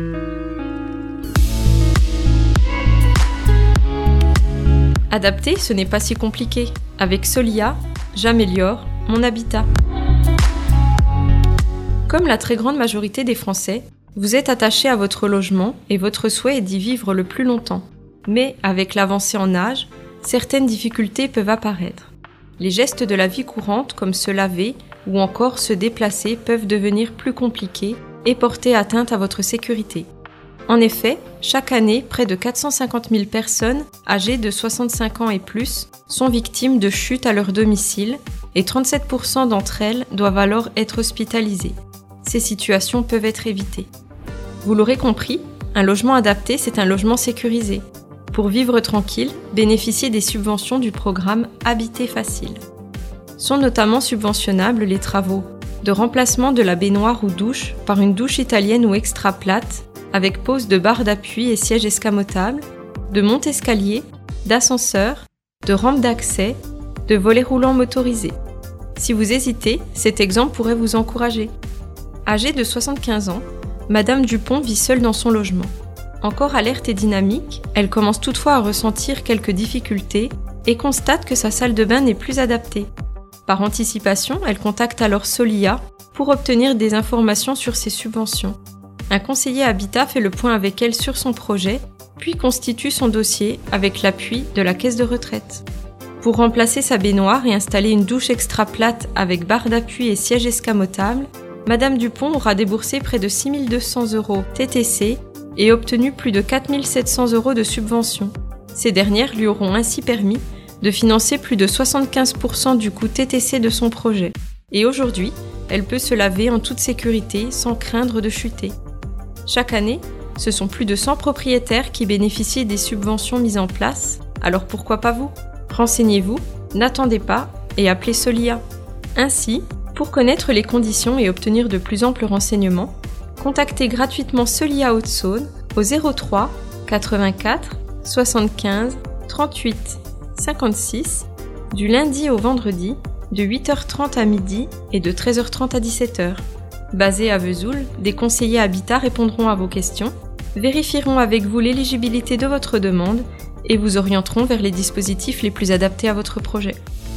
Adapter, ce n'est pas si compliqué. Avec Solia, j'améliore mon habitat. Comme la très grande majorité des Français, vous êtes attaché à votre logement et votre souhait est d'y vivre le plus longtemps. Mais avec l'avancée en âge, certaines difficultés peuvent apparaître. Les gestes de la vie courante, comme se laver ou encore se déplacer, peuvent devenir plus compliqués et porter atteinte à votre sécurité. En effet, chaque année, près de 450 000 personnes âgées de 65 ans et plus sont victimes de chutes à leur domicile et 37% d'entre elles doivent alors être hospitalisées. Ces situations peuvent être évitées. Vous l'aurez compris, un logement adapté, c'est un logement sécurisé. Pour vivre tranquille, bénéficiez des subventions du programme Habiter Facile. Sont notamment subventionnables les travaux de remplacement de la baignoire ou douche par une douche italienne ou extra plate, avec pose de barre d'appui et siège escamotable, de monte-escalier, d'ascenseur, de rampe d'accès, de volets roulants motorisés. Si vous hésitez, cet exemple pourrait vous encourager. Âgée de 75 ans, Madame Dupont vit seule dans son logement. Encore alerte et dynamique, elle commence toutefois à ressentir quelques difficultés et constate que sa salle de bain n'est plus adaptée. Par anticipation, elle contacte alors Solia pour obtenir des informations sur ses subventions. Un conseiller habitat fait le point avec elle sur son projet, puis constitue son dossier avec l'appui de la caisse de retraite. Pour remplacer sa baignoire et installer une douche extra plate avec barre d'appui et siège escamotable, Madame Dupont aura déboursé près de 6 200 € TTC et obtenu plus de 4 700 € de subventions. Ces dernières lui auront ainsi permis de financer plus de 75% du coût TTC de son projet. Et aujourd'hui, elle peut se laver en toute sécurité sans craindre de chuter. Chaque année, ce sont plus de 100 propriétaires qui bénéficient des subventions mises en place, alors pourquoi pas vous ? Renseignez-vous, n'attendez pas et appelez Solia. Ainsi, pour connaître les conditions et obtenir de plus amples renseignements, contactez gratuitement Solia Haute-Saône au 03 84 75 38 56 du lundi au vendredi de 8h30 à midi et de 13h30 à 17h. Basés à Vesoul, des conseillers habitat répondront à vos questions, vérifieront avec vous l'éligibilité de votre demande et vous orienteront vers les dispositifs les plus adaptés à votre projet.